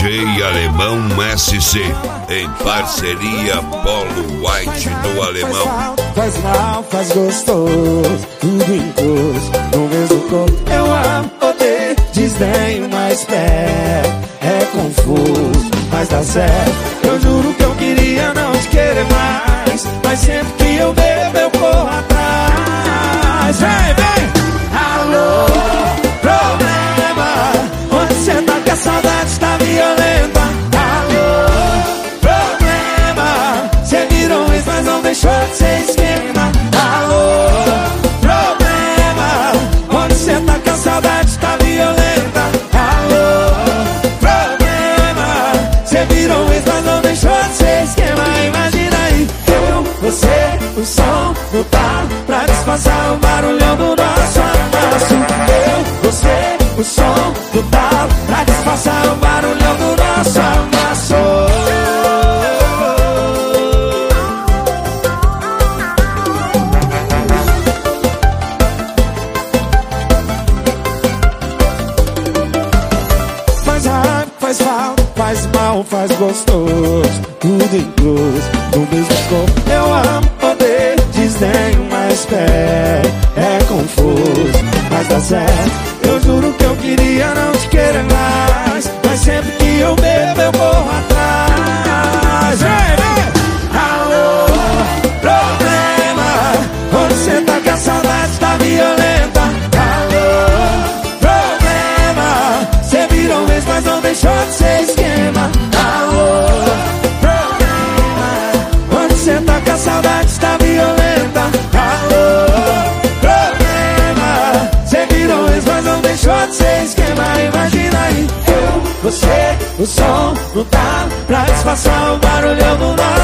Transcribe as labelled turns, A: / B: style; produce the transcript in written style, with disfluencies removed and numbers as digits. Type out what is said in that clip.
A: DJ Alemão SC, em parceria Polo White do Alemão.
B: Faz mal, faz gostoso, tudo incluso no mesmo corpo. Eu amo, odeio, desdenho, mas perto. É confuso, mas dá certo. Eu juro que eu queria não te querer mais, mas sempre que eu bebo eu corro atrás. Vem, vem! Alô, problema, onde cê tá que a saudade tá violenta? Alô, problema, cê virou um ex, mas não deixou de ser esquema. Alô, problema, onde cê tá que a saudade tá violenta? Alô, problema, cê virou um ex, mas não deixou de ser esquema. Imagina aí, eu, você, o som do talo pra disfarçar o barulhão do nosso amasso. Eu, você, o som do talo pra disfarçar o barulhão do nosso amasso. Faz raiva, faz falta, faz mal, faz gostoso, tudo incluso no mesmo corpo. Eu amo, odeio, desdenho, mas perto. É confuso, mas dá certo. Eu juro que eu queria não te querer mais, mas sempre que eu bebo eu corro atrás. Vem, vem! Alô, problema, onde cê tá que a saudade tá violenta? Alô, problema, cê virou vez, mas não deixou de ser esquema. Alô, problema, onde cê tá que a saudade tá violenta? Alô, problema, cê virou vez, mas não deixou de ser esquema. Imagina aí, eu, você, o som do talo pra disfarçar o barulhão do nosso